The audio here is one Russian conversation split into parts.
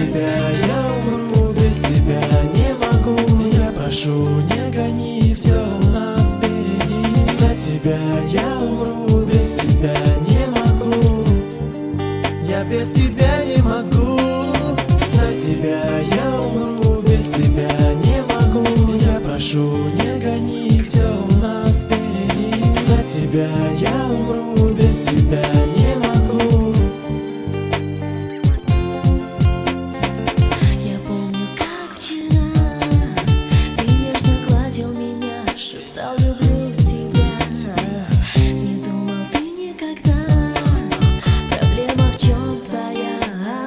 тебя я умру, без тебя не могу. Я прошу, не гони, все у нас впереди. За тебя я умру, без тебя не могу. Я без тебя не могу. За тебя я умру, без тебя не могу. Я прошу, не гони, все у нас впереди. За тебя я умру, без тебя не могу. Я помню, как вчера ты нежно гладил меня, шептал люблю тебя. Не думал ты никогда, проблема в чем твоя.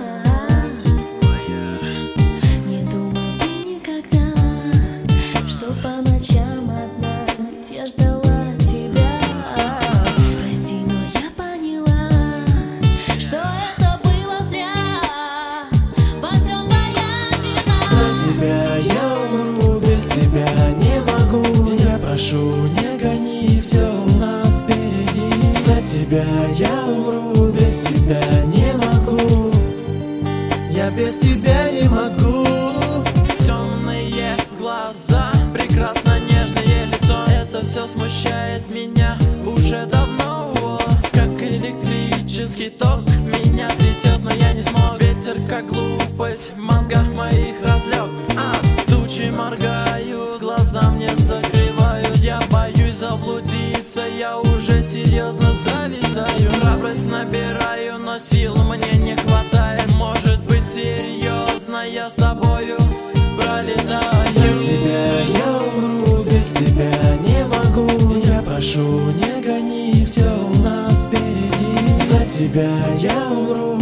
Не думал ты никогда, что по ночам одна я ждала тебя. Прости, но я поняла, что это было зря. Во всем твоя вина. За тебя я умру, без тебя не могу. Я прошу, не гони, все у нас впереди. За тебя я умру, без тебя не могу. Я без тебя не могу. Темные глаза, прекрасно нежное лицо. Это все смущает меня уже давно. Как электрический ток меня трясет, но я не смог. Ветер как глупость в мозгах моих разлег. Тучи моргают, глаза мне закрывают. Я боюсь заблудиться, я уже серьезно зависаю. Храбрость набираю, но сил мне не хватает. Может быть серьезно, я с тобою пролетаю. За тебя я умру, без тебя не могу. Я прошу, не гони, все у нас впереди. За тебя я умру,